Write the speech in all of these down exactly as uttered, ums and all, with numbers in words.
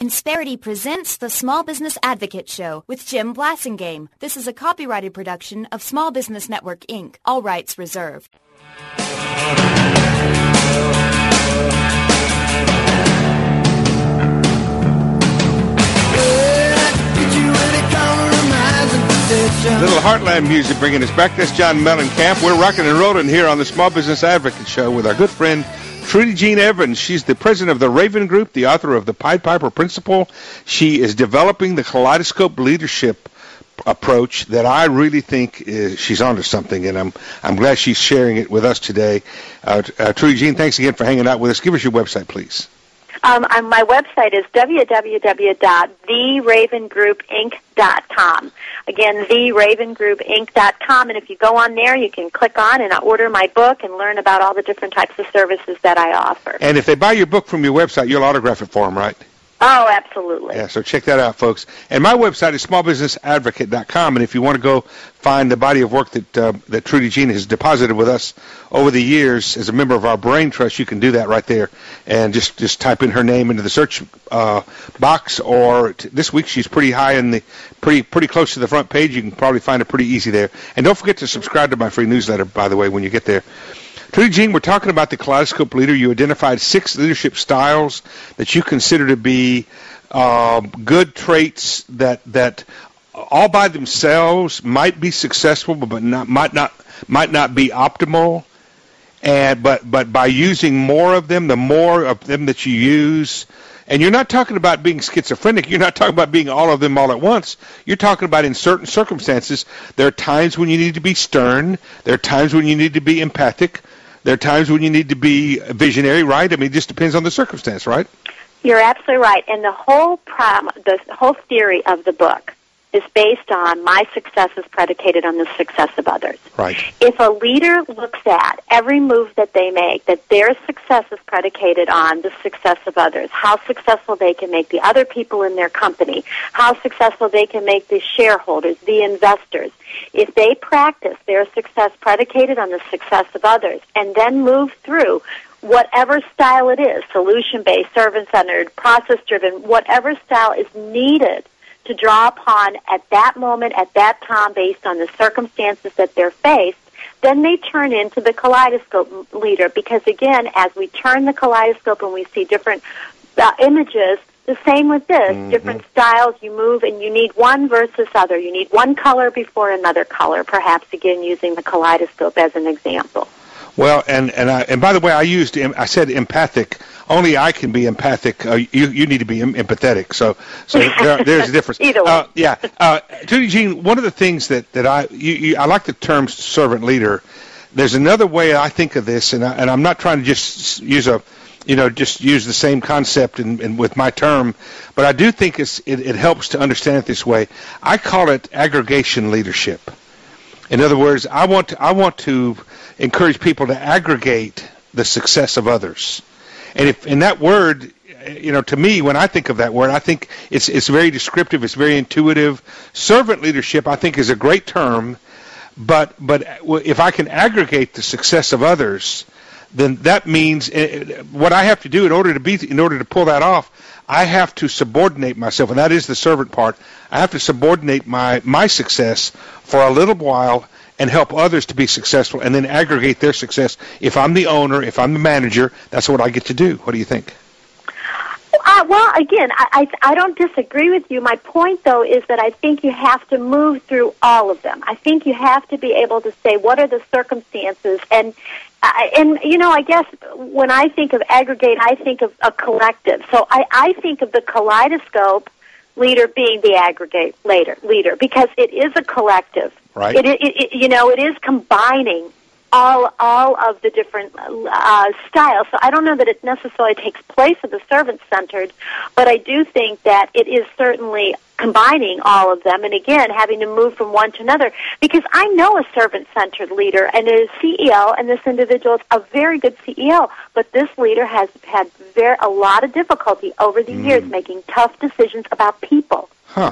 Insperity presents the Small Business Advocate Show with Jim Blasingame. This is a copyrighted production of Small Business Network, Incorporated. All rights reserved. Little Heartland music bringing us back. That's John Mellencamp. We're rocking and rolling here on the Small Business Advocate Show with our good friend Trudy Jean Evans. She's the president of the Raven Group, the author of the Pied Piper Principle. She is developing the kaleidoscope leadership approach that I really think is, she's onto something, and I'm I'm glad she's sharing it with us today. Uh, uh, Trudy Jean, thanks again for hanging out with us. Give us your website, please. Um, my website is w w w dot the raven group inc dot com. Again, the raven group inc dot com, and if you go on there, you can click on and order my book and learn about all the different types of services that I offer. And if they buy your book from your website, you'll autograph it for them, right? Oh, absolutely. Yeah, so check that out, folks. And my website is small business advocate dot com, and if you want to go find the body of work that uh, that Trudy Jean has deposited with us over the years as a member of our Brain Trust, you can do that right there. And just, just type in her name into the search uh, box, or t- this week she's pretty high in the, pretty pretty close to the front page. You can probably find it pretty easy there. And don't forget to subscribe to my free newsletter, by the way, when you get there. Trudy Jean, we're talking about the Kaleidoscope Leader. You identified six leadership styles that you consider to be uh, good traits that that all by themselves might be successful, but not, might not might not be optimal. And but but by using more of them, the more of them that you use. And you're not talking about being schizophrenic. You're not talking about being all of them all at once. You're talking about in certain circumstances, there are times when you need to be stern. There are times when you need to be empathic. There are times when you need to be visionary, right? I mean, it just depends on the circumstance, right? You're absolutely right. And the whole prom, the whole theory of the book is based on my success is predicated on the success of others. Right. If a leader looks at every move that they make, that their success is predicated on the success of others, how successful they can make the other people in their company, how successful they can make the shareholders, the investors, if they practice their success predicated on the success of others and then move through whatever style it is, solution-based, servant-centered, process-driven, whatever style is needed to draw upon at that moment, at that time, based on the circumstances that they're faced, then they turn into the kaleidoscope leader. Because, again, as we turn the kaleidoscope and we see different uh, images, the same with this, mm-hmm. different styles, you move, and you need one versus other. You need one color before another color, perhaps, again, using the kaleidoscope as an example. Well, and and I, and by the way, I used I said empathic. Only I can be empathic. Uh, you you need to be em- empathetic. So so there, there's a difference. Either way. Uh, yeah, uh, Trudy Jean, one of the things that that I you, you, I like the term servant leader. There's another way I think of this, and I, and I'm not trying to just use a you know just use the same concept in, in with my term, but I do think it's it, it helps to understand it this way. I call it aggregation leadership. In other words, I want to, I want to encourage people to aggregate the success of others. And if in that word, you know, to me, when I think of that word, I think it's it's very descriptive, it's very intuitive. Servant leadership, I think, is a great term, but but if I can aggregate the success of others, then that means what I have to do in order to be in order to pull that off, I have to subordinate myself, and that is the servant part. I have to subordinate my, my success for a little while and help others to be successful, and then aggregate their success. If I'm the owner, if I'm the manager, that's what I get to do. What do you think? Uh, well, again, I, I, I don't disagree with you. My point, though, is that I think you have to move through all of them. I think you have to be able to say, what are the circumstances? And, uh, and you know, I guess when I think of aggregate, I think of a collective. So I, I think of the kaleidoscope leader being the aggregate leader, leader because it is a collective. Right. It, it, it, you know, it is combining all all of the different uh, styles. So I don't know that it necessarily takes place of the servant-centered, but I do think that it is certainly combining all of them, and again, having to move from one to another, because I know a servant-centered leader and a C E O, and this individual is a very good C E O, but this leader has had very, a lot of difficulty over the mm. years making tough decisions about people. Huh.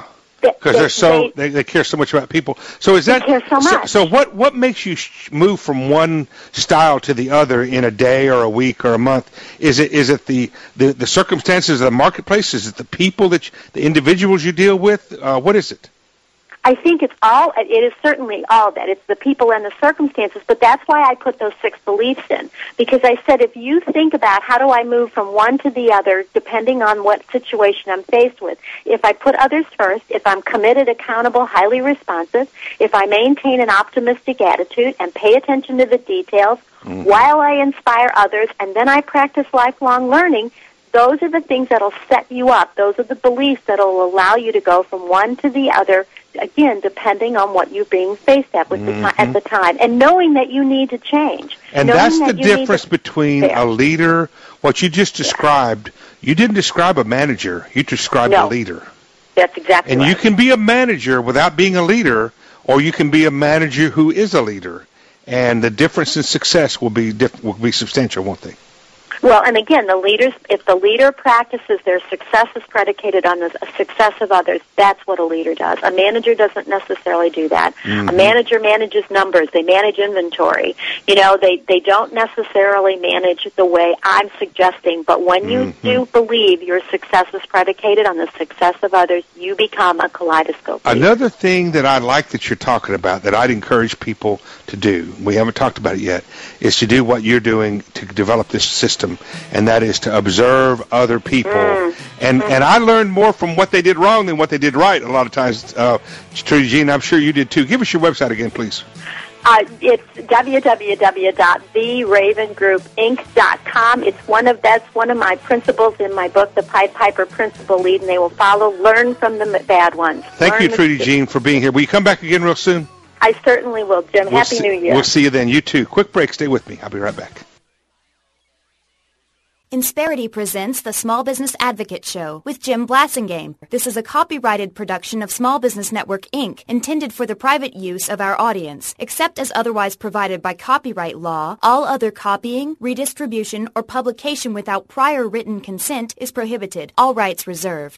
because they're so they, they care so much about people. So is that they care so much. So, so what what makes you sh- move from one style to the other in a day or a week or a month? Is it is it the, the, the circumstances of the marketplace? Is it the people that you, the individuals you deal with? Uh, what is it? I think it's all, it is certainly all that. It's the people and the circumstances, but that's why I put those six beliefs in. Because I said if you think about how do I move from one to the other depending on what situation I'm faced with, if I put others first, if I'm committed, accountable, highly responsive, if I maintain an optimistic attitude and pay attention to the details mm-hmm. while I inspire others, and then I practice lifelong learning, those are the things that will set you up. Those are the beliefs that will allow you to go from one to the other, again, depending on what you're being faced at with mm-hmm. the t- at the time, and knowing that you need to change. And that's the that difference between a leader. What you just described, yeah. you didn't describe a manager. You described no. a leader. That's exactly and right. And you can be a manager without being a leader, or you can be a manager who is a leader. And the difference in success will be diff- will be substantial, won't they? Well, and again, the leaders, if the leader practices their success is predicated on the success of others, that's what a leader does. A manager doesn't necessarily do that. Mm-hmm. A manager manages numbers. They manage inventory. You know, they, they don't necessarily manage the way I'm suggesting, but when you mm-hmm. do believe your success is predicated on the success of others, you become a kaleidoscope leader. Another thing that I like that you're talking about that I'd encourage people to do, we haven't talked about it yet, is to do what you're doing to develop this system. And that is to observe other people. Mm. And and I learned more from what they did wrong than what they did right a lot of times. Uh, Trudy Jean, I'm sure you did too. Give us your website again, please. Uh, it's w w w dot the raven group inc dot com. It's one of that's one of my principles in my book, The Pied Piper Principle Lead, and they will follow. Learn from the bad ones. Thank learn you, Trudy Jean, for being here. Will you come back again real soon? I certainly will, Jim. We'll Happy see, New Year. We'll see you then. You too. Quick break. Stay with me. I'll be right back. Insperity presents the Small Business Advocate Show with Jim Blasingame. This is a copyrighted production of Small Business Network, Incorporated, intended for the private use of our audience. Except as otherwise provided by copyright law, all other copying, redistribution, or publication without prior written consent is prohibited. All rights reserved.